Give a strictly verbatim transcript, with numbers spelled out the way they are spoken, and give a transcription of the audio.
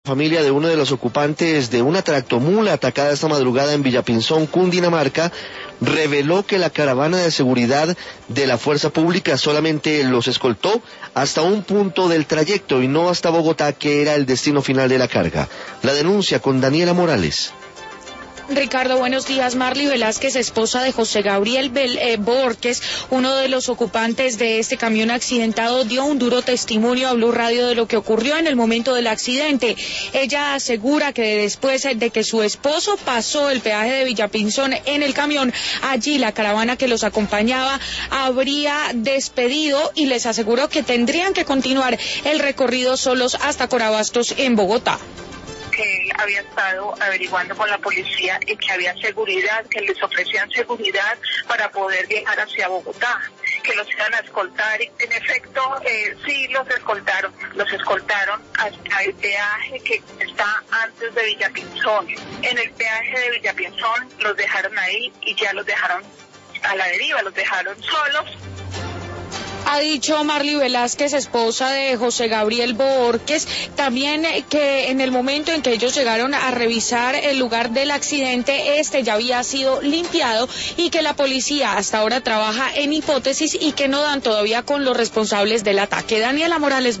Familia de uno de los ocupantes de una tractomula atacada esta madrugada en Villapinzón, Cundinamarca, reveló que la caravana de seguridad de la fuerza pública solamente los escoltó hasta un punto del trayecto y no hasta Bogotá, que era el destino final de la carga. La denuncia con Daniela Morales. Ricardo, buenos días. Marly Velázquez, esposa de José Gabriel Bel, eh, Borges, uno de los ocupantes de este camión accidentado, dio un duro testimonio a Blue Radio de lo que ocurrió en el momento del accidente. Ella asegura que después de que su esposo pasó el peaje de Villapinzón en el camión, allí la caravana que los acompañaba habría despedido y les aseguró que tendrían que continuar el recorrido solos hasta Corabastos en Bogotá. Que él había estado averiguando con la policía y que había seguridad, que les ofrecían seguridad para poder viajar hacia Bogotá, que los iban a escoltar, y en efecto eh, sí los escoltaron, los escoltaron hasta el peaje que está antes de Villapinzón. En el peaje de Villapinzón los dejaron ahí y ya los dejaron a la deriva, los dejaron solos. Ha dicho Marly Velázquez, esposa de José Gabriel Borges, también que en el momento en que ellos llegaron a revisar el lugar del accidente, este ya había sido limpiado y que la policía hasta ahora trabaja en hipótesis y que no dan todavía con los responsables del ataque. Daniela Morales.